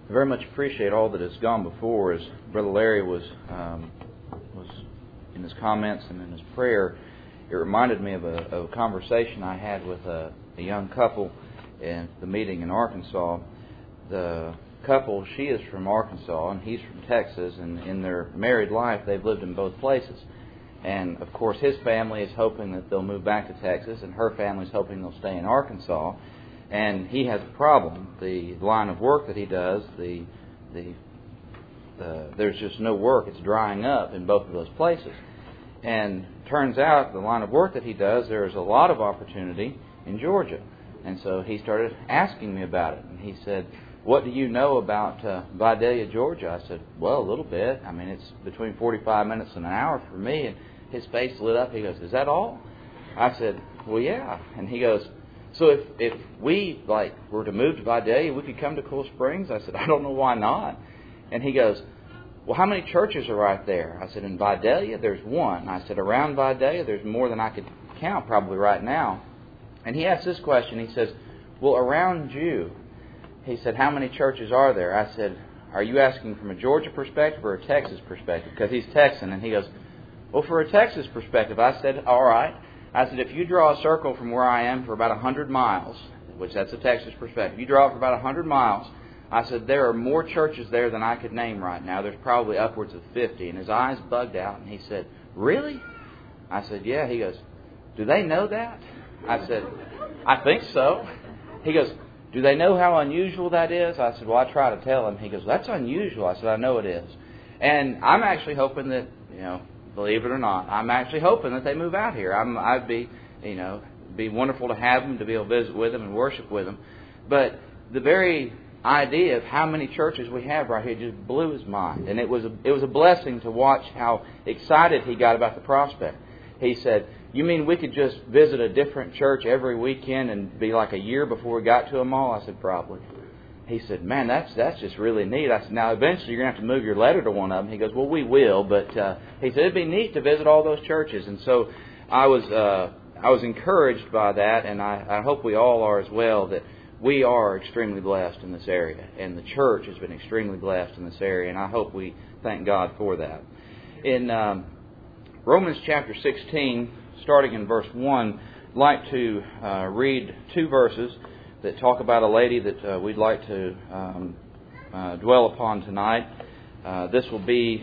I very much appreciate all that has gone before. As Brother Larry was in his comments and in his prayer, it reminded me of a conversation I had with a young couple at the meeting in Arkansas. The couple, she is from Arkansas and he's from Texas, and in their married life they've lived in both places. And of course his family is hoping that they'll move back to Texas, and her family is hoping they'll stay in Arkansas. And he has a problem. The line of work that he does, there's just no work. It's drying up in both of those places. And turns out the line of work that he does, there's a lot of opportunity in Georgia. And so he started asking me about it. And he said, "What do you know about Vidalia, Georgia?" I said, "Well, a little bit. I mean, it's between 45 minutes and an hour for me." And his face lit up. He goes, "Is that all?" I said, "Well, yeah." And he goes, "So if we were to move to Vidalia, we could come to Cool Springs?" I said, "I don't know why not." And he goes, "Well, how many churches are right there?" I said, "In Vidalia, there's one." I said, "Around Vidalia, there's more than I could count probably right now." And he asked this question. He says, "Well, around you," he said, "how many churches are there?" I said, "Are you asking from a Georgia perspective or a Texas perspective?" Because he's Texan. And he goes, "Well, for a Texas perspective." I said, "All right." I said, "If you draw a circle from where I am for about 100 miles, which that's a Texas perspective, you draw it for about 100 miles, I said, there are more churches there than I could name right now. There's probably upwards of 50. And his eyes bugged out, and he said, "Really?" I said, "Yeah." He goes, "Do they know that?" I said, "I think so." He goes, "Do they know how unusual that is?" I said, "Well, I try to tell them." He goes, "That's unusual." I said, "I know it is." And I'm actually hoping that, believe it or not, I'm actually hoping that they move out here. I'd be wonderful to have them, to be able to visit with them and worship with them. But the very idea of how many churches we have right here just blew his mind. And it was a blessing to watch how excited he got about the prospect. He said, "You mean we could just visit a different church every weekend and be like a year before we got to them all?" I said, "Probably." He said, "Man, that's just really neat." I said, "Now, eventually you're going to have to move your letter to one of them." He goes, "Well, we will." But he said, "It'd be neat to visit all those churches." And so I was encouraged by that, and I hope we all are as well, that we are extremely blessed in this area. And the church has been extremely blessed in this area, and I hope we thank God for that. In Romans chapter 16, starting in verse 1, I'd like to read two verses that talk about a lady that we'd like to dwell upon tonight. This will be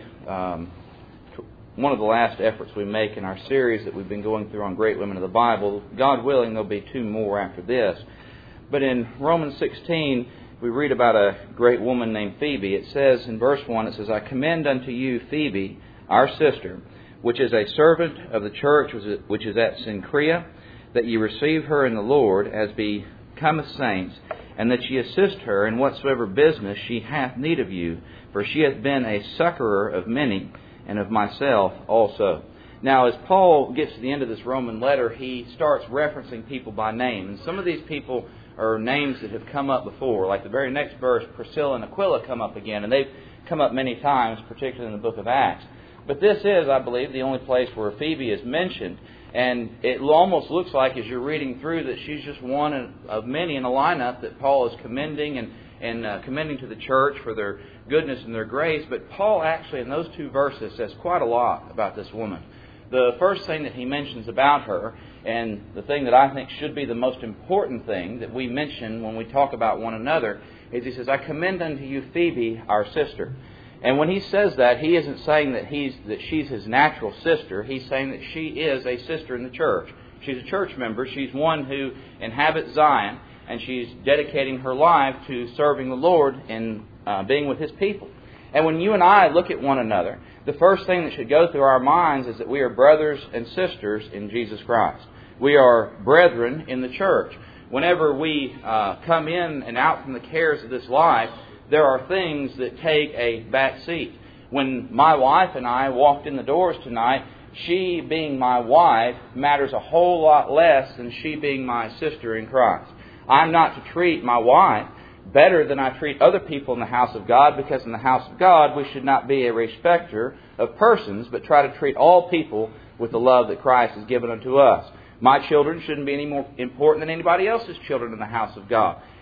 one of the last efforts we make in our series that we've been going through on Great Women of the Bible. God willing, there'll be two more after this. But in Romans 16, we read about a great woman named Phoebe. It says in verse 1, it says, "I commend unto you Phoebe, our sister, which is a servant of the church which is at Cenchrea, that ye receive her in the Lord as becometh saints, and that ye assist her in whatsoever business she hath need of you. For she hath been a succorer of many, and of myself also." Now, as Paul gets to the end of this Roman letter, he starts referencing people by name. And some of these people are names that have come up before. Like the very next verse, Priscilla and Aquila come up again. And they've come up many times, particularly in the book of Acts. But this is, I believe, the only place where Phoebe is mentioned. And it almost looks like, as you're reading through, that she's just one of many in a lineup that Paul is commending and commending to the church for their goodness and their grace. But Paul actually, in those two verses, says quite a lot about this woman. The first thing that he mentions about her, and the thing that I think should be the most important thing that we mention when we talk about one another, is he says, "I commend unto you Phoebe, our sister." And when he says that, he isn't saying that she's his natural sister. He's saying that she is a sister in the church. She's a church member. She's one who inhabits Zion, and she's dedicating her life to serving the Lord and being with His people. And when you and I look at one another, the first thing that should go through our minds is that we are brothers and sisters in Jesus Christ. We are brethren in the church. Whenever we come in and out from the cares of this life, there are things that take a back seat. When my wife and I walked in the doors tonight, she being my wife matters a whole lot less than she being my sister in Christ. I'm not to treat my wife better than I treat other people in the house of God, because in the house of God we should not be a respecter of persons, but try to treat all people with the love that Christ has given unto us. My children shouldn't be any more important than anybody else's children in the house of God.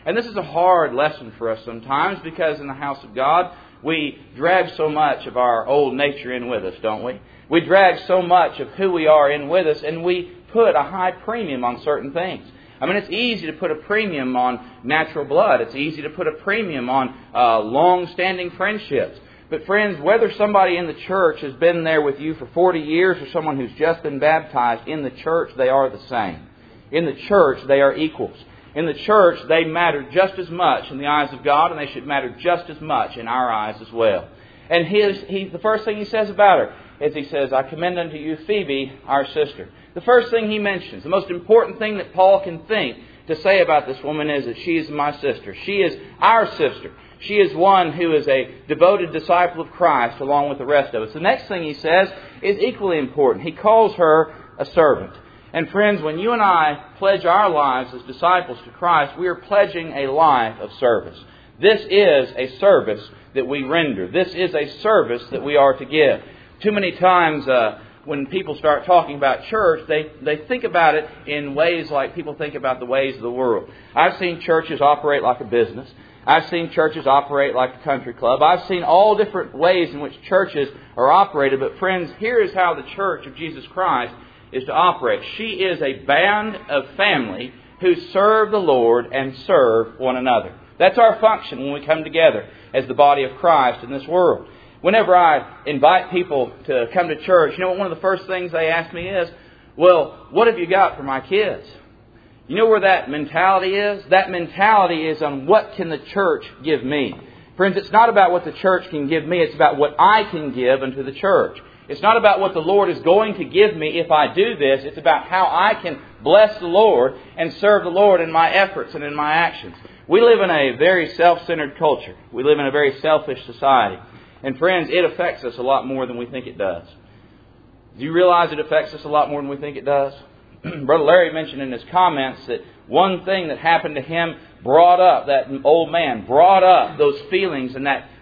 And this is a hard lesson for us sometimes, because in the house of God, we drag so much of our old nature in with us, don't we? We drag so much of who we are in with us, and we put a high premium on certain things. I mean, it's easy to put a premium on natural blood. It's easy to put a premium on long-standing friendships. But friends, whether somebody in the church has been there with you for 40 years or someone who's just been baptized, in the church they are the same. In the church they are equals. In the church they matter just as much in the eyes of God, and they should matter just as much in our eyes as well. And the first thing he says about her is he says, I commend unto you Phoebe, our sister. The first thing he mentions, the most important thing that Paul can think to say about this woman is that she is my sister. She is our sister. She is one who is a devoted disciple of Christ along with the rest of us. The next thing he says is equally important. He calls her a servant. And friends, when you and I pledge our lives as disciples to Christ, we are pledging a life of service. This is a service that we render. This is a service that we are to give. Too many times when people start talking about church, they think about it in ways like people think about the ways of the world. I've seen churches operate like a business. I've seen churches operate like a country club. I've seen all different ways in which churches are operated. But friends, here is how the Church of Jesus Christ is to operate. She is a band of family who serve the Lord and serve one another. That's our function when we come together as the body of Christ in this world. Whenever I invite people to come to church, you know what one of the first things they ask me is, well, what have you got for my kids? You know where that mentality is? That mentality is on what can the church give me. Friends, it's not about what the church can give me. It's about what I can give unto the church. It's not about what the Lord is going to give me if I do this. It's about how I can bless the Lord and serve the Lord in my efforts and in my actions. We live in a very self-centered culture. We live in a very selfish society. And friends, it affects us a lot more than we think it does. Do you realize it affects us a lot more than we think it does? Brother Larry mentioned in his comments that one thing that happened to him brought up, that old man brought up those feelings and that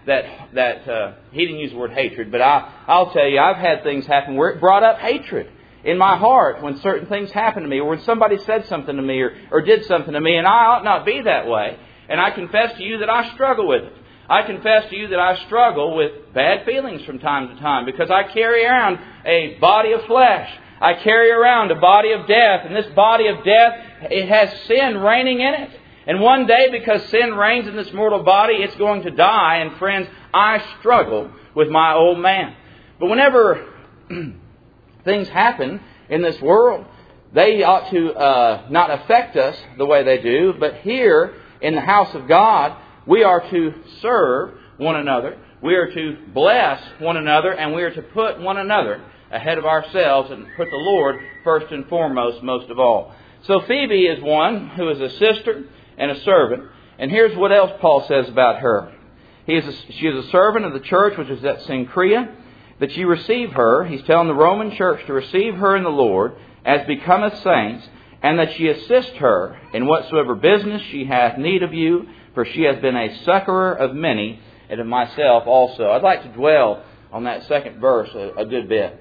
he didn't use the word hatred, but I'll tell you, I've had things happen where it brought up hatred in my heart when certain things happened to me, or when somebody said something to me or did something to me, and I ought not be that way. And I confess to you that I struggle with it. I confess to you that I struggle with bad feelings from time to time because I carry around a body of flesh. I carry around a body of death, and this body of death, it has sin reigning in it. And one day, because sin reigns in this mortal body, it's going to die. And friends, I struggle with my old man. But whenever things happen in this world, they ought to not affect us the way they do. But here in the house of God, we are to serve one another. We are to bless one another, and we are to put one another ahead of ourselves and put the Lord first and foremost, most of all. So Phoebe is one who is a sister and a servant. And here's what else Paul says about her. She is a servant of the church which is at Cenchrea, that you receive her. He's telling the Roman church to receive her in the Lord as becometh saints, and that she assist her in whatsoever business she hath need of you, for she hath been a succorer of many, and of myself also. I'd like to dwell on that second verse a good bit.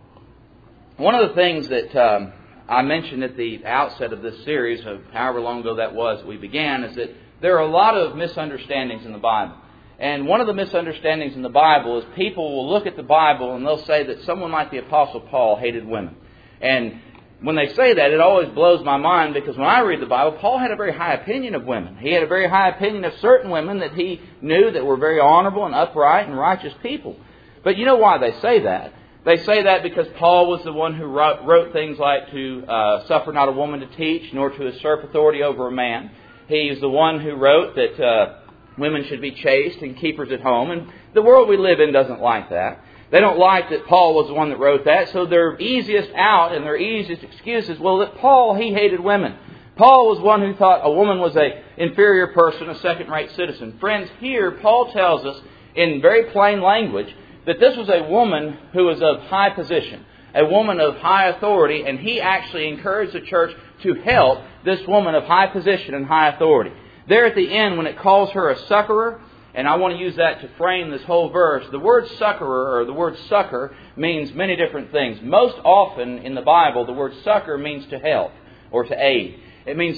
One of the things that I mentioned at the outset of this series, of however long ago that was that we began, is that there are a lot of misunderstandings in the Bible. And one of the misunderstandings in the Bible is people will look at the Bible and they'll say that someone like the Apostle Paul hated women. And when they say that, it always blows my mind, because when I read the Bible, Paul had a very high opinion of women. He had a very high opinion of certain women that he knew that were very honorable and upright and righteous people. But you know why they say that? They say that because Paul was the one who wrote things like to suffer not a woman to teach, nor to usurp authority over a man. He's the one who wrote that women should be chaste and keepers at home. And the world we live in doesn't like that. They don't like that Paul was the one that wrote that. So their easiest out and their easiest excuse is, well, that Paul, he hated women. Paul was one who thought a woman was an inferior person, a second-rate citizen. Friends, here Paul tells us in very plain language that this was a woman who was of high position, a woman of high authority, and he actually encouraged the church to help this woman of high position and high authority. There at the end, when it calls her a succorer, and I want to use that to frame this whole verse, the word succorer or the word succor means many different things. Most often in the Bible, the word succor means to help or to aid. It means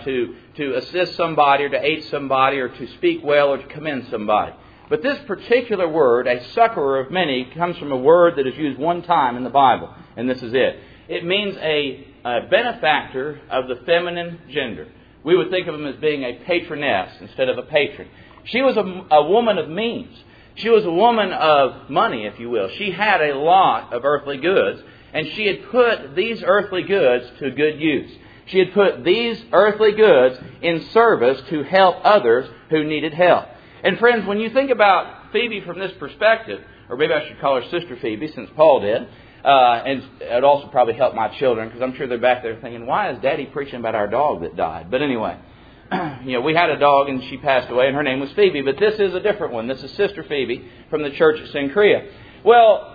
to assist somebody or to aid somebody or to speak well or to commend somebody. But this particular word, a succorer of many, comes from a word that is used one time in the Bible. And this is it. It means a benefactor of the feminine gender. We would think of him as being a patroness instead of a patron. She was a woman of means. She was a woman of money, if you will. She had a lot of earthly goods, and she had put these earthly goods to good use. She had put these earthly goods in service to help others who needed help. And friends, when you think about Phoebe from this perspective, or maybe I should call her Sister Phoebe, since Paul did, and it also probably helped my children, because I'm sure they're back there thinking, why is Daddy preaching about our dog that died? But anyway, we had a dog and she passed away, and her name was Phoebe. But this is a different one. This is Sister Phoebe from the church at Cenchrea. Well,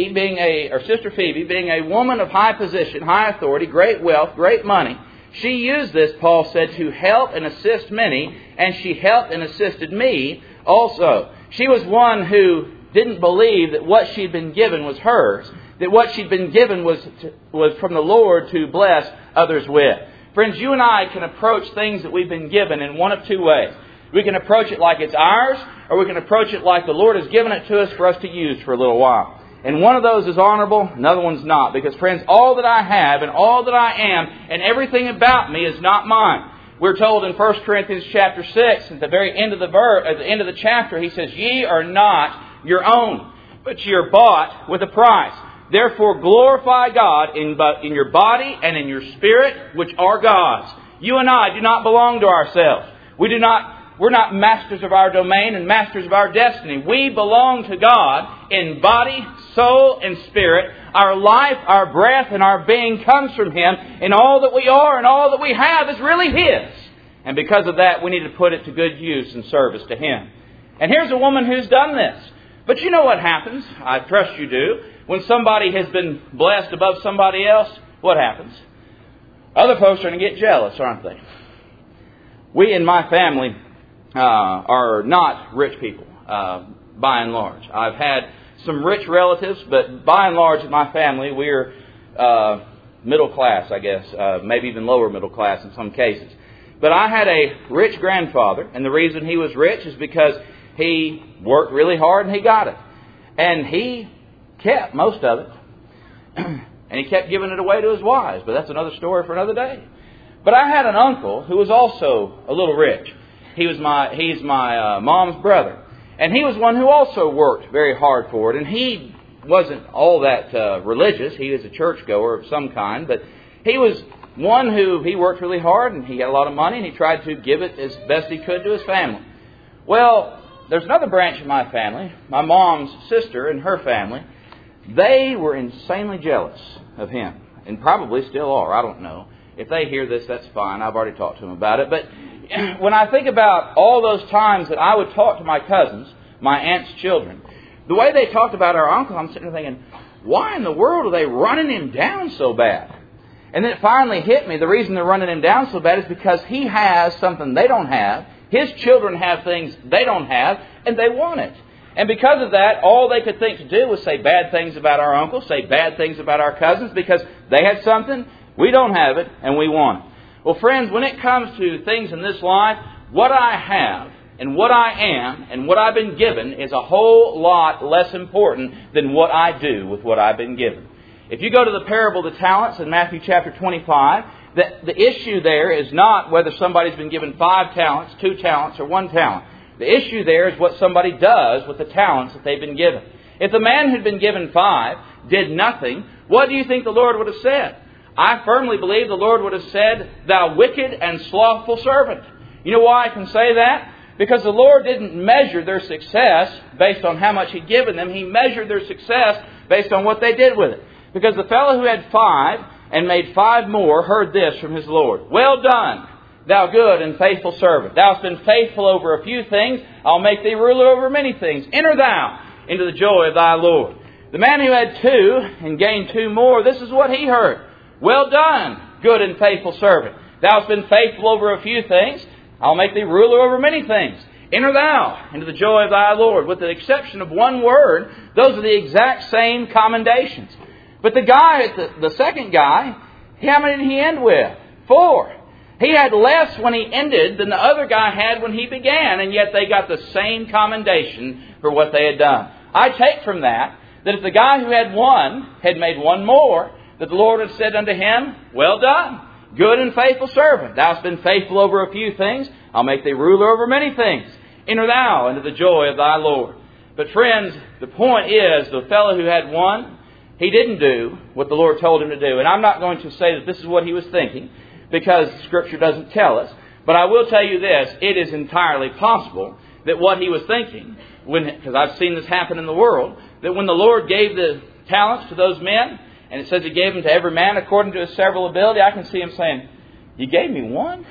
Sister Phoebe, being a woman of high position, high authority, great wealth, great money, she used this, Paul said, to help and assist many, and she helped and assisted me also. She was one who didn't believe that what she'd been given was hers, that what she'd been given was from the Lord to bless others with. Friends, you and I can approach things that we've been given in one of two ways. We can approach it like it's ours, or we can approach it like the Lord has given it to us for us to use for a little while. And one of those is honorable, another one's not. Because, friends, all that I have and all that I am and everything about me is not mine. We're told in 1 Corinthians chapter 6, at the very end of the chapter, he says, "Ye are not your own, but ye are bought with a price. Therefore glorify God in your body and in your spirit, which are God's." You and I do not belong to ourselves. We're not masters of our domain and masters of our destiny. We belong to God in body, soul, and spirit. Our life, our breath, and our being comes from Him. And all that we are and all that we have is really His. And because of that, we need to put it to good use and service to Him. And here's a woman who's done this. But you know what happens, I trust you do, when somebody has been blessed above somebody else, what happens? Other folks are going to get jealous, aren't they? We in my family are not rich people, by and large. I've had some rich relatives, but by and large in my family we're middle class, I guess, maybe even lower middle class in some cases. But I had a rich grandfather, and the reason he was rich is because he worked really hard and he got it. And he kept most of it. And he kept giving it away to his wives, but that's another story for another day. But I had an uncle who was also a little rich. He's my mom's brother. And he was one who also worked very hard for it. And he wasn't all that religious. He was a churchgoer of some kind. But he was one who he worked really hard and he had a lot of money and he tried to give it as best he could to his family. Well, there's another branch of my family, my mom's sister and her family. They were insanely jealous of him and probably still are. I don't know. If they hear this, that's fine. I've already talked to them about it. But when I think about all those times that I would talk to my cousins, my aunt's children, the way they talked about our uncle, I'm sitting there thinking, why in the world are they running him down so bad? And then it finally hit me. The reason they're running him down so bad is because he has something they don't have. His children have things they don't have, and they want it. And because of that, all they could think to do was say bad things about our uncle, say bad things about our cousins, because they had something, we don't have it, and we want it. Well, friends, when it comes to things in this life, what I have and what I am and what I've been given is a whole lot less important than what I do with what I've been given. If you go to the parable of the talents in Matthew chapter 25, the issue there is not whether somebody's been given 5 talents, 2 talents, or 1 talent. The issue there is what somebody does with the talents that they've been given. If the man who'd been given 5 did nothing, what do you think the Lord would have said? I firmly believe the Lord would have said, "Thou wicked and slothful servant." You know why I can say that? Because the Lord didn't measure their success based on how much He'd given them. He measured their success based on what they did with it. Because the fellow who had 5 and made 5 more heard this from his Lord. "Well done, thou good and faithful servant. Thou hast been faithful over a few things. I'll make thee ruler over many things. Enter thou into the joy of thy Lord." The man who had 2 and gained 2 more, this is what he heard. "Well done, good and faithful servant. Thou hast been faithful over a few things. I'll make thee ruler over many things. Enter thou into the joy of thy Lord." With the exception of one word, those are the exact same commendations. But the second guy, how many did he end with? 4. He had less when he ended than the other guy had when he began, and yet they got the same commendation for what they had done. I take from that if the guy who had one had made one more, that the Lord had said unto him, "Well done, good and faithful servant. Thou hast been faithful over a few things. I'll make thee ruler over many things. Enter thou into the joy of thy Lord." But friends, the point is, the fellow who had one, he didn't do what the Lord told him to do. And I'm not going to say that this is what he was thinking, because Scripture doesn't tell us. But I will tell you this, it is entirely possible that what he was thinking, because I've seen this happen in the world, that when the Lord gave the talents to those men, and it says He gave them to every man according to his several ability, I can see him saying, "You gave me one?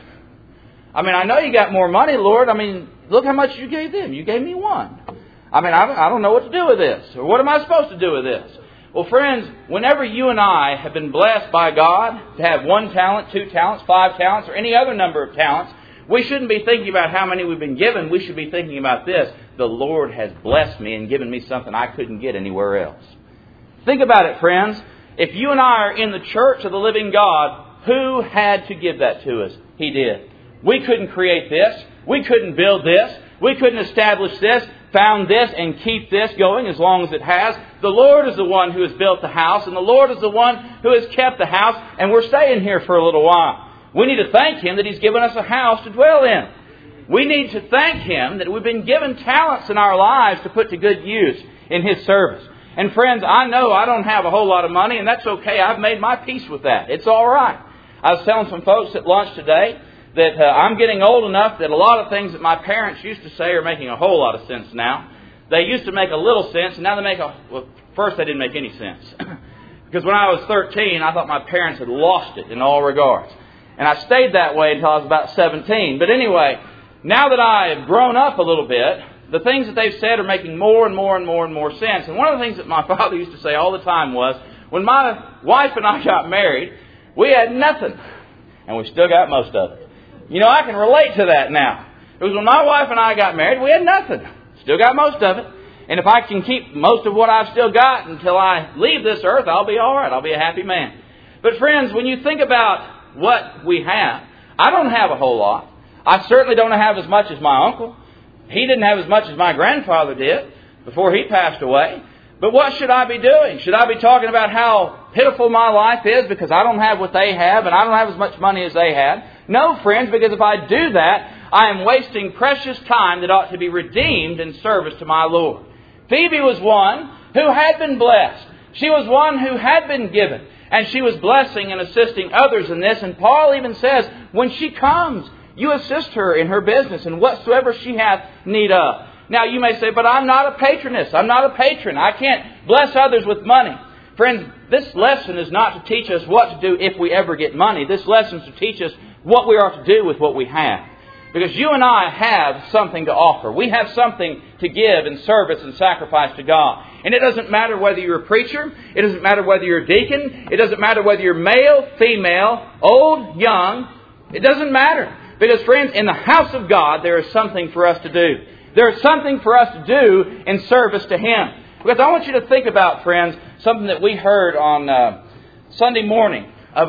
I mean, I know you got more money, Lord. I mean, look how much you gave them. You gave me one. I mean, I don't know what to do with this. Or what am I supposed to do with this?" Well, friends, whenever you and I have been blessed by God to have 1 talent, 2 talents, 5 talents, or any other number of talents, we shouldn't be thinking about how many we've been given. We should be thinking about this. The Lord has blessed me and given me something I couldn't get anywhere else. Think about it, friends. If you and I are in the church of the living God, who had to give that to us? He did. We couldn't create this. We couldn't build this. We couldn't establish this, found this, and keep this going as long as it has. The Lord is the one who has built the house, and the Lord is the one who has kept the house, and we're staying here for a little while. We need to thank Him that He's given us a house to dwell in. We need to thank Him that we've been given talents in our lives to put to good use in His service. And friends, I know I don't have a whole lot of money, and that's okay. I've made my peace with that. It's all right. I was telling some folks at lunch today that I'm getting old enough that a lot of things that my parents used to say are making a whole lot of sense now. They used to make a little sense, and now they make well, first they didn't make any sense. Because when I was 13, I thought my parents had lost it in all regards. And I stayed that way until I was about 17. But anyway, now that I have grown up a little bit, the things that they've said are making more and more and more and more sense. And one of the things that my father used to say all the time was, when my wife and I got married, we had nothing. And we still got most of it. You know, I can relate to that now. It was when my wife and I got married, we had nothing. Still got most of it. And if I can keep most of what I've still got until I leave this earth, I'll be all right. I'll be a happy man. But friends, when you think about what we have, I don't have a whole lot. I certainly don't have as much as my uncle. He didn't have as much as my grandfather did before he passed away. But what should I be doing? Should I be talking about how pitiful my life is because I don't have what they have and I don't have as much money as they had? No, friends, because if I do that, I am wasting precious time that ought to be redeemed in service to my Lord. Phoebe was one who had been blessed. She was one who had been given. And she was blessing and assisting others in this. And Paul even says, when she comes, you assist her in her business and whatsoever she hath need of. Now you may say, but I'm not a patroness. I'm not a patron. I can't bless others with money. Friends, this lesson is not to teach us what to do if we ever get money. This lesson is to teach us what we are to do with what we have. Because you and I have something to offer. We have something to give in service and sacrifice to God. And it doesn't matter whether you're a preacher. It doesn't matter whether you're a deacon. It doesn't matter whether you're male, female, old, young. It doesn't matter. Because friends, in the house of God, there is something for us to do. There is something for us to do in service to Him. Because I want you to think about, friends, something that we heard on Sunday morning of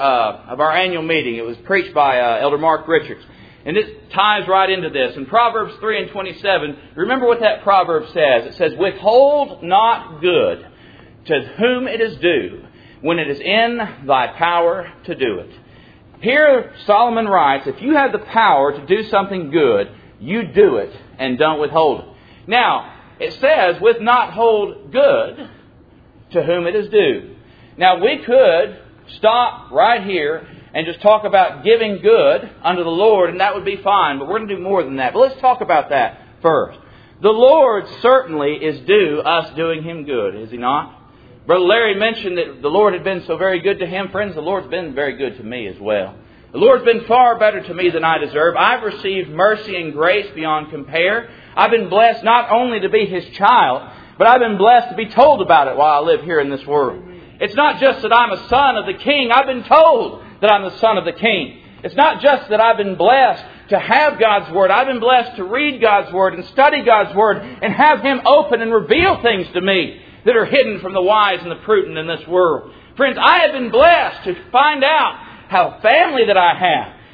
our annual meeting. It was preached by Elder Mark Richards. And it ties right into this. In Proverbs 3:27, remember what that proverb says. It says, withhold not good to whom it is due, when it is in thy power to do it. Here Solomon writes, if you have the power to do something good, you do it and don't withhold it. Now, it says, with not hold good to whom it is due. Now, we could stop right here and just talk about giving good unto the Lord, and that would be fine. But we're going to do more than that. But let's talk about that first. The Lord certainly is due us doing Him good, is He not? Brother Larry mentioned that the Lord had been so very good to him. Friends, the Lord's been very good to me as well. The Lord's been far better to me than I deserve. I've received mercy and grace beyond compare. I've been blessed not only to be His child, but I've been blessed to be told about it while I live here in this world. It's not just that I'm a son of the King. I've been told that I'm the son of the King. It's not just that I've been blessed to have God's Word. I've been blessed to read God's Word and study God's Word and have Him open and reveal things to me that are hidden from the wise and the prudent in this world. Friends, I have been blessed to find out how family that I have.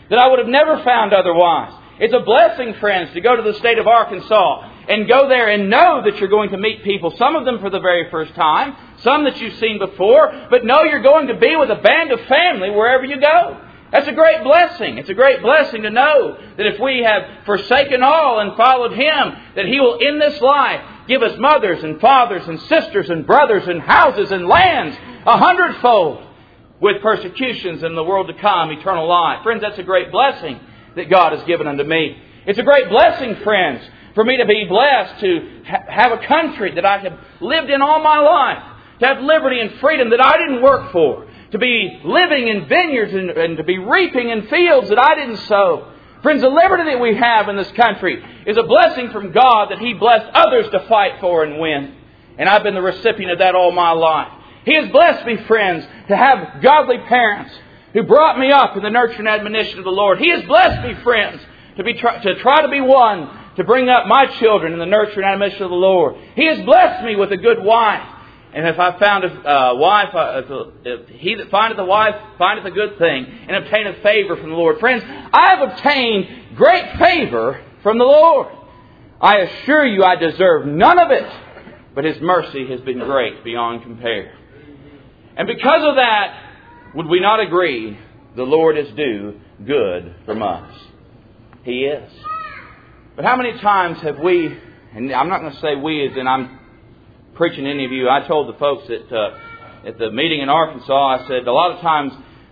that I would have never found otherwise. It's a blessing, friends, to go to the state of Arkansas and go there and know that you're going to meet people, some of them for the very first time, some that you've seen before, but know you're going to be with a band of family wherever you go. That's a great blessing. It's a great blessing to know that if we have forsaken all and followed Him, that He will in this life give us mothers and fathers and sisters and brothers and houses and lands 100-fold, with persecutions in the world to come, eternal life. Friends, that's a great blessing that God has given unto me. It's a great blessing, friends, for me to be blessed to have a country that I have lived in all my life, to have liberty and freedom that I didn't work for, to be living in vineyards and to be reaping in fields that I didn't sow. Friends, the liberty that we have in this country is a blessing from God that He blessed others to fight for and win. And I've been the recipient of that all my life. He has blessed me, friends, to have godly parents who brought me up in the nurture and admonition of the Lord. He has blessed me, friends, to try to be one to bring up my children in the nurture and admonition of the Lord. He has blessed me with a good wife. And if I found a wife, if he that findeth a wife findeth a good thing and obtaineth favor from the Lord. Friends, I have obtained great favor from the Lord. I assure you I deserve none of it, but His mercy has been great beyond compare. And because of that, would we not agree the Lord is due good from us? He is. But how many times have we, and I'm not going to say we as in I'm preaching to any of you. I told the folks at the meeting in Arkansas, I said, a lot of times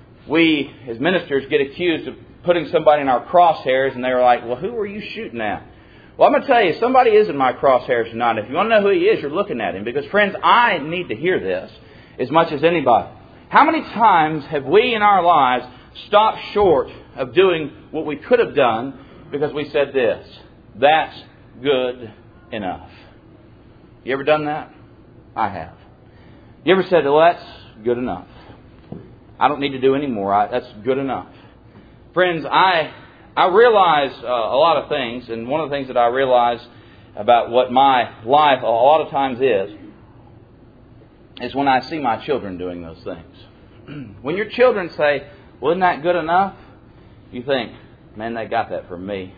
we as ministers get accused of putting somebody in our crosshairs, and they were like, well, who are you shooting at? Well, I'm going to tell you, somebody is in my crosshairs tonight. If you want to know who he is, you're looking at him. Because, friends, I need to hear this as much as anybody. How many times have we in our lives stopped short of doing what we could have done because we said this, that's good enough? You ever done that? I have. You ever said, well, that's good enough. I don't need to do any more. That's good enough. Friends, I realize a lot of things, and one of the things that I realize about what my life a lot of times is when I see my children doing those things. When your children say, well, isn't that good enough? You think, man, they got that from me.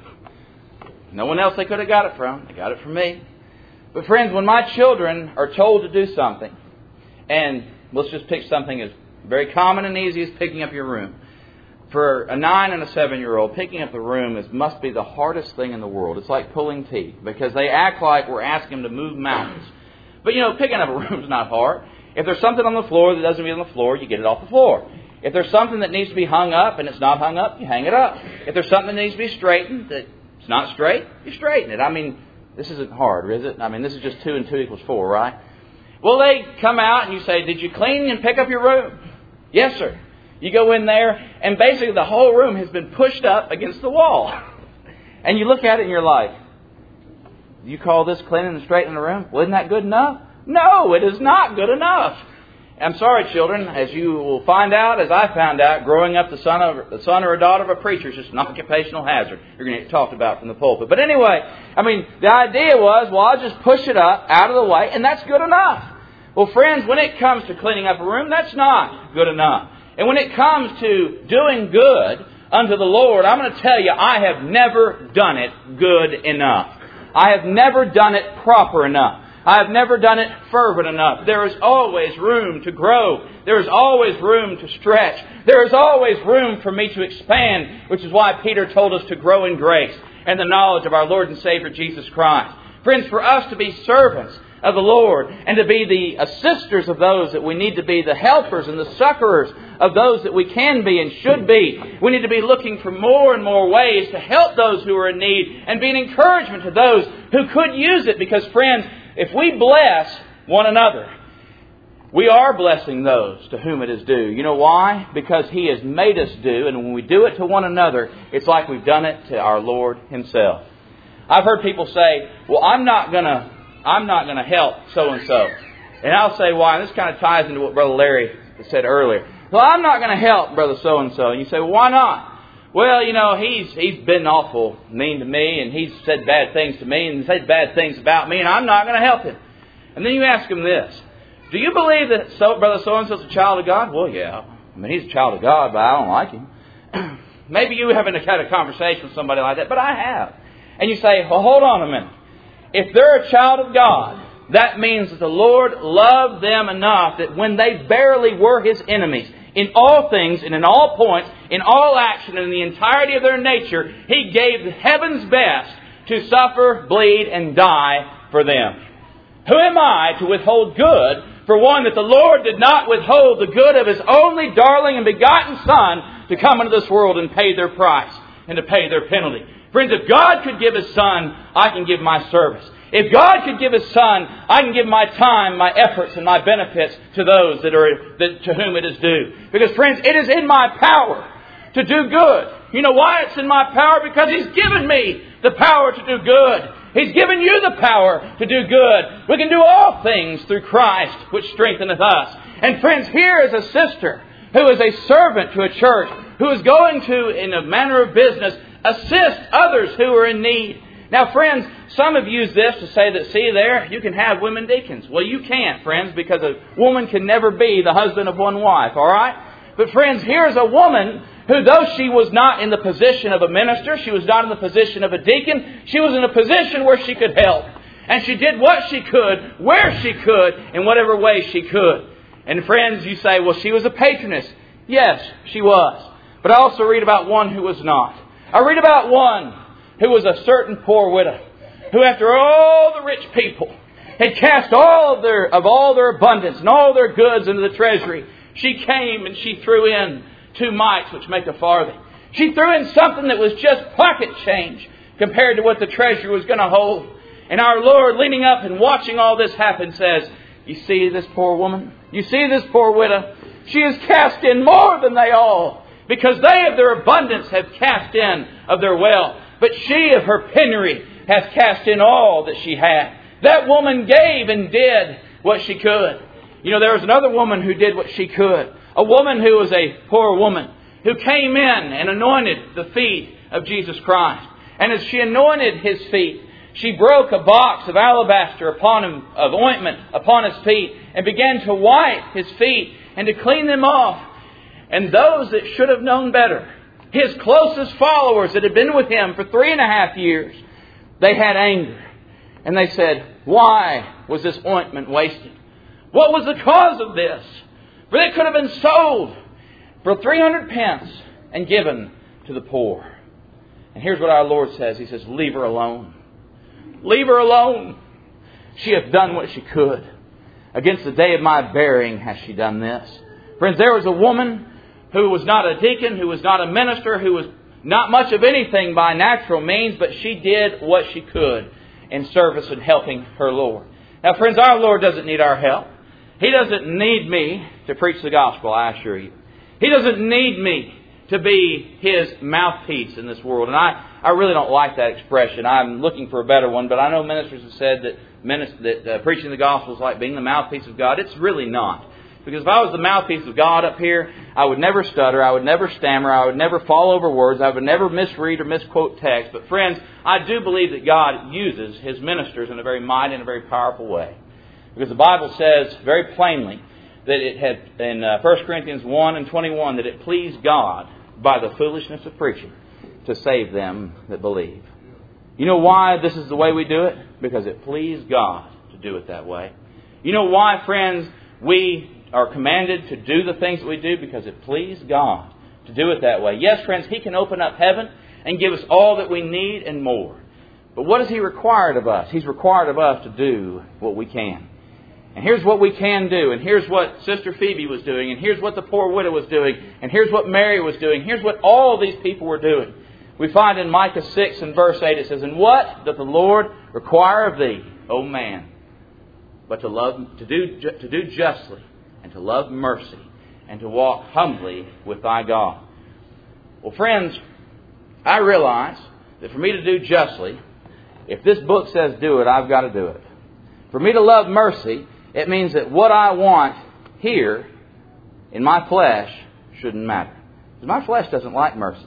No one else they could have got it from. They got it from me. But friends, when my children are told to do something, and let's just pick something as very common and easy as picking up your room. For a 9 and a 7-year-old, picking up the room must be the hardest thing in the world. It's like pulling teeth, because they act like we're asking them to move mountains. But picking up a room is not hard. If there's something on the floor that doesn't be on the floor, you get it off the floor. If there's something that needs to be hung up and it's not hung up, you hang it up. If there's something that needs to be straightened that it's not straight, you straighten it. I mean, this isn't hard, is it? I mean, this is just 2 and 2 equals 4, right? Well, they come out and you say, did you clean and pick up your room? Yes, sir. You go in there and basically the whole room has been pushed up against the wall. And you look at it and you're like, you call this cleaning and straightening the room? Well, isn't that good enough? No, it is not good enough. I'm sorry, children, as you will find out, as I found out, growing up the son or a daughter of a preacher is just an occupational hazard. You're going to get talked about from the pulpit. But anyway, I mean, the idea was, well, I'll just push it up out of the way, and that's good enough. Well, friends, when it comes to cleaning up a room, that's not good enough. And when it comes to doing good unto the Lord, I'm going to tell you, I have never done it good enough. I have never done it proper enough. I have never done it fervent enough. There is always room to grow. There is always room to stretch. There is always room for me to expand, which is why Peter told us to grow in grace and the knowledge of our Lord and Savior Jesus Christ. Friends, for us to be servants of the Lord and to be the assisters of those that we need to be, the helpers and the succorers of those that we can be and should be, we need to be looking for more and more ways to help those who are in need and be an encouragement to those who could use it. Because, friends, if we bless one another, we are blessing those to whom it is due. You know why? Because He has made us do, and when we do it to one another, it's like we've done it to our Lord Himself. I've heard people say, well, I'm not going to help so-and-so. And I'll say why. And this kind of ties into what Brother Larry said earlier. Well, I'm not going to help Brother so-and-so. And you say, well, why not? Well, he's been awful mean to me, and he's said bad things to me, and said bad things about me, and I'm not going to help him. And then you ask him this. Do you believe that Brother so-and-so is a child of God? Well, yeah. I mean, he's a child of God, but I don't like him. Maybe you haven't had a conversation with somebody like that, but I have. And you say, well, hold on a minute. If they're a child of God, that means that the Lord loved them enough that when they barely were His enemies, in all things and in all points, in all action, and in the entirety of their nature, He gave heaven's best to suffer, bleed, and die for them. Who am I to withhold good for one that the Lord did not withhold the good of His only darling and begotten Son to come into this world and pay their price and to pay their penalty? Friends, if God could give His Son, I can give my service. If God could give His Son, I can give my time, my efforts, and my benefits to those to whom it is due. Because, friends, it is in my power to do good. You know why it's in my power? Because He's given me the power to do good. He's given you the power to do good. We can do all things through Christ, which strengtheneth us. And friends, here is a sister who is a servant to a church, who is going to, in a manner of business, assist others who are in need. Now, friends, some have used this to say that, see there, you can have women deacons. Well, you can't, friends, because a woman can never be the husband of one wife, all right? But, friends, here's a woman who, though she was not in the position of a minister, she was not in the position of a deacon, she was in a position where she could help. And she did what she could, where she could, in whatever way she could. And, friends, you say, well, she was a patroness. Yes, she was. But I also read about one who was not. I read about one who was a certain poor widow, who after all the rich people had cast all of their abundance and all their goods into the treasury, she came and she threw in 2 mites which make a farthing. She threw in something that was just pocket change compared to what the treasury was going to hold. And our Lord, leaning up and watching all this happen, says, you see this poor woman? You see this poor widow? She has cast in more than they all, because they of their abundance have cast in of their wealth. But she of her penury has cast in all that she had. That woman gave and did what she could. You know, there was another woman who did what she could. A woman who was a poor woman, who came in and anointed the feet of Jesus Christ. And as she anointed His feet, she broke a box of alabaster of ointment upon His feet, and began to wipe His feet and to clean them off. And those that should have known better, His closest followers that had been with Him for 3.5 years, they had anger. And they said, why was this ointment wasted? What was the cause of this? For it could have been sold for 300 pence and given to the poor. And here's what our Lord says. He says, leave her alone. Leave her alone. She hath done what she could. Against the day of my burying hath she done this. Friends, there was a woman who was not a deacon, who was not a minister, who was not much of anything by natural means, but she did what she could in service and helping her Lord. Now, friends, our Lord doesn't need our help. He doesn't need me to preach the gospel, I assure you. He doesn't need me to be His mouthpiece in this world. And I really don't like that expression. I'm looking for a better one, but I know ministers have said that preaching the gospel is like being the mouthpiece of God. It's really not. Because if I was the mouthpiece of God up here, I would never stutter, I would never stammer, I would never fall over words, I would never misread or misquote text. But friends, I do believe that God uses His ministers in a very mighty and a very powerful way. Because the Bible says very plainly that it had, in 1 Corinthians 1:21, that it pleased God by the foolishness of preaching to save them that believe. You know why this is the way we do it? Because it pleased God to do it that way. You know why, friends, we are commanded to do the things that we do? Because it pleased God to do it that way. Yes, friends, He can open up heaven and give us all that we need and more. But what does He require of us? He's required of us to do what we can. And here's what we can do. And here's what Sister Phoebe was doing. And here's what the poor widow was doing. And here's what Mary was doing. Here's what all these people were doing. We find in Micah 6 and verse 8, it says, and what doth the Lord require of thee, O man, but to do justly, and to love mercy, and to walk humbly with thy God. Well, friends, I realize that for me to do justly, if this book says do it, I've got to do it. For me to love mercy, it means that what I want here in my flesh shouldn't matter. Because my flesh doesn't like mercy.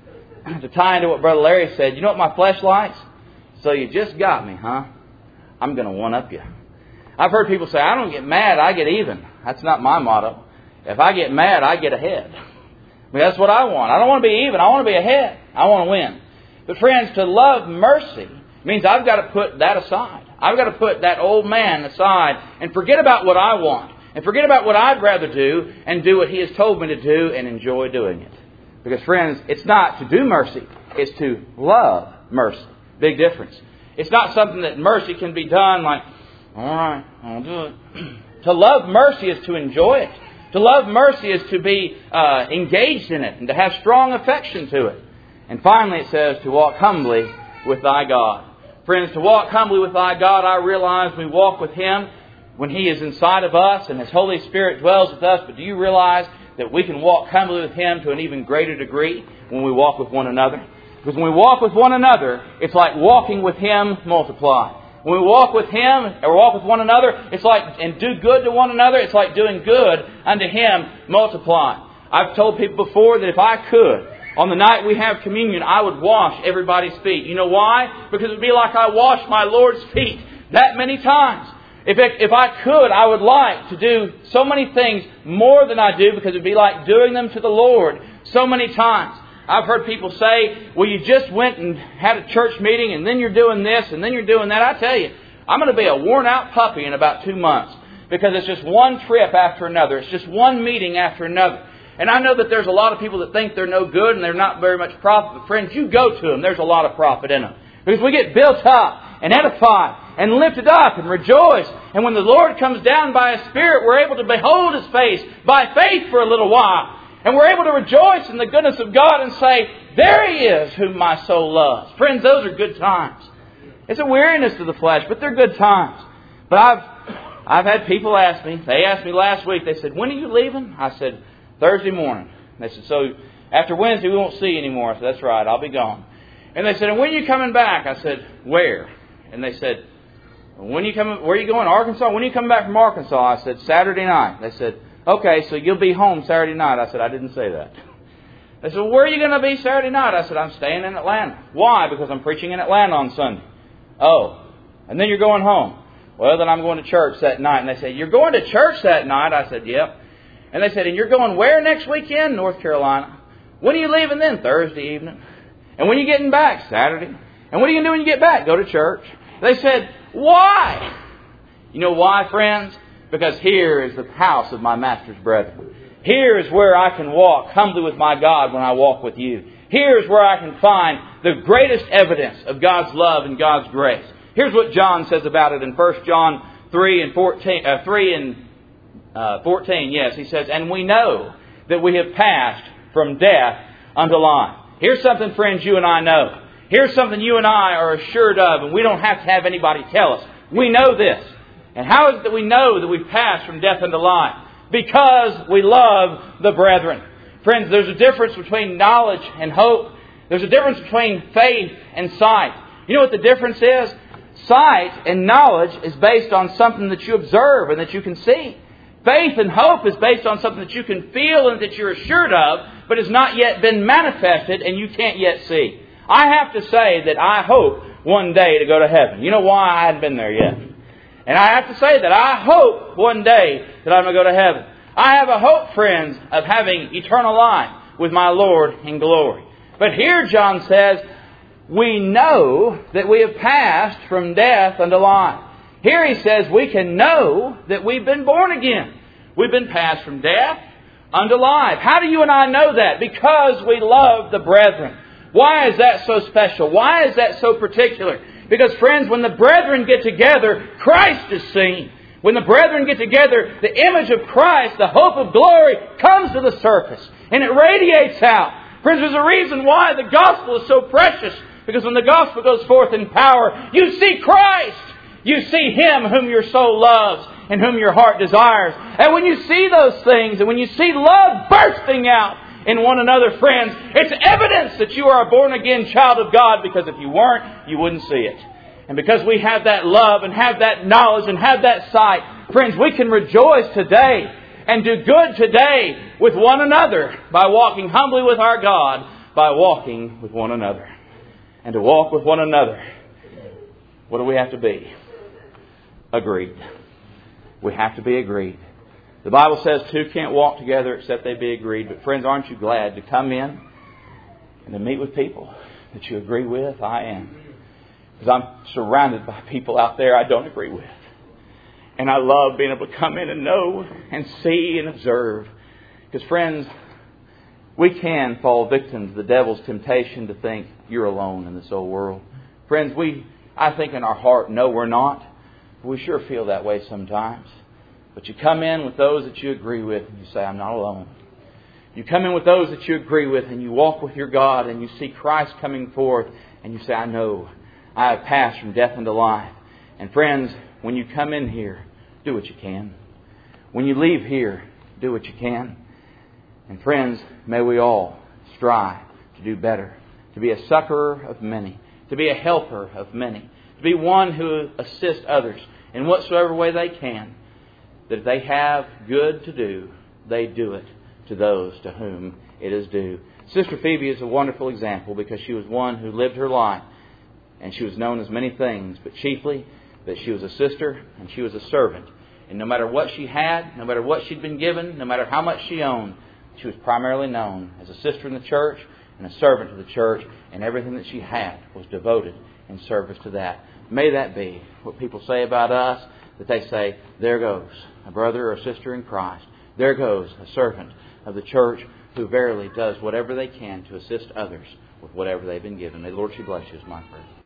To tie into what Brother Larry said, you know what my flesh likes? So you just got me, huh? I'm going to one-up you. I've heard people say, I don't get mad, I get even. That's not my motto. If I get mad, I get ahead. I mean, that's what I want. I don't want to be even. I want to be ahead. I want to win. But friends, to love mercy means I've got to put that aside. I've got to put that old man aside and forget about what I want. And forget about what I'd rather do and do what He has told me to do and enjoy doing it. Because friends, it's not to do mercy. It's to love mercy. Big difference. It's not something that mercy can be done like, all right, I'll do it. To love mercy is to enjoy it. To love mercy is to be engaged in it and to have strong affection to it. And finally it says to walk humbly with thy God. Friends, to walk humbly with thy God, I realize we walk with Him when He is inside of us and His Holy Spirit dwells with us. But do you realize that we can walk humbly with Him to an even greater degree when we walk with one another? Because when we walk with one another, it's like walking with Him multiplied. When we walk with Him or walk with one another, it's like, and do good to one another, it's like doing good unto Him multiplied. I've told people before that if I could, on the night we have communion, I would wash everybody's feet. You know why? Because it would be like I washed my Lord's feet that many times. If I could, I would like to do so many things more than I do because it would be like doing them to the Lord so many times. I've heard people say, well, you just went and had a church meeting and then you're doing this and then you're doing that. I tell you, I'm going to be a worn out puppy in about 2 months because it's just one trip after another. It's just one meeting after another. And I know that there's a lot of people that think they're no good and they're not very much profit. But friends, you go to them, there's a lot of profit in them. Because we get built up and edified and lifted up and rejoice. And when the Lord comes down by His Spirit, we're able to behold His face by faith for a little while. And we're able to rejoice in the goodness of God and say, there He is whom my soul loves. Friends, those are good times. It's a weariness to the flesh, but they're good times. But I've had people ask me, they asked me last week, they said, when are you leaving? I said, Thursday morning. They said, so after Wednesday we won't see you anymore. I said, that's right, I'll be gone. And they said, and when are you coming back? I said, where? And they said, when are you coming? Where are you going? Arkansas? When are you coming back from Arkansas? I said, Saturday night. They said, okay, so you'll be home Saturday night. I said, I didn't say that. They said, well, where are you going to be Saturday night? I said, I'm staying in Atlanta. Why? Because I'm preaching in Atlanta on Sunday. Oh, and then you're going home. Well, then I'm going to church that night. And they said, you're going to church that night? I said, yep. And they said, and you're going where next weekend? North Carolina. When are you leaving then? Thursday evening. And when are you getting back? Saturday. And what are you going to do when you get back? Go to church. They said, why? You know why, friends? Because here is the house of my Master's brethren. Here is where I can walk humbly with my God when I walk with you. Here is where I can find the greatest evidence of God's love and God's grace. Here's what John says about it in 1 John 3 and 14. Yes, he says, and we know that we have passed from death unto life. Here's something, friends, you and I know. Here's something you and I are assured of, and we don't have to have anybody tell us. We know this. And how is it that we know that we've passed from death unto life? Because we love the brethren. Friends, there's a difference between knowledge and hope. There's a difference between faith and sight. You know what the difference is? Sight and knowledge is based on something that you observe and that you can see. Faith and hope is based on something that you can feel and that you're assured of, but has not yet been manifested and you can't yet see. I have to say that I hope one day to go to heaven. You know why? I hadn't been there yet. And I have to say that I hope one day that I'm going to go to heaven. I have a hope, friends, of having eternal life with my Lord in glory. But here John says, we know that we have passed from death unto life. Here he says we can know that we've been born again. We've been passed from death unto life. How do you and I know that? Because we love the brethren. Why is that so special? Why is that so particular? Because, friends, when the brethren get together, Christ is seen. When the brethren get together, the image of Christ, the hope of glory, comes to the surface. And it radiates out. Friends, there's a reason why the gospel is so precious. Because when the gospel goes forth in power, you see Christ. You see Him whom your soul loves and whom your heart desires. And when you see those things, and when you see love bursting out in one another, friends, it's evidence that you are a born-again child of God, because if you weren't, you wouldn't see it. And because we have that love and have that knowledge and have that sight, friends, we can rejoice today and do good today with one another by walking humbly with our God, by walking with one another. And to walk with one another, what do we have to be? Agreed. We have to be agreed. The Bible says two can't walk together except they be agreed. But friends, aren't you glad to come in and to meet with people that you agree with? I am. Because I'm surrounded by people out there I don't agree with. And I love being able to come in and know and see and observe. Because friends, we can fall victim to the devil's temptation to think you're alone in this old world. Friends, I think in our heart, no, we're not. We sure feel that way sometimes. But you come in with those that you agree with and you say, I'm not alone. You come in with those that you agree with and you walk with your God and you see Christ coming forth and you say, I know I have passed from death into life. And friends, when you come in here, do what you can. When you leave here, do what you can. And friends, may we all strive to do better, to be a succorer of many, to be a helper of many, to be one who assists others in whatsoever way they can, that if they have good to do, they do it to those to whom it is due. Sister Phoebe is a wonderful example because she was one who lived her life and she was known as many things, but chiefly that she was a sister and she was a servant. And no matter what she had, no matter what she'd been given, no matter how much she owned, she was primarily known as a sister in the church and a servant to the church, and everything that she had was devoted in service to that. May that be what people say about us, that they say, there goes a brother or a sister in Christ. There goes a servant of the church who verily does whatever they can to assist others with whatever they've been given. May the Lord bless you is my prayer.